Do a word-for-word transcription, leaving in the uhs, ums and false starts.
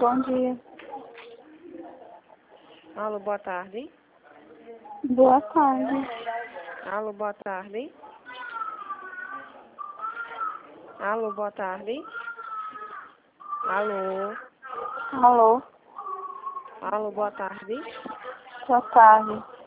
Bom dia. Alô, boa tarde. Boa tarde. Alô, boa tarde. Alô, boa tarde. Alô. Alô. Alô, boa tarde. Boa tarde.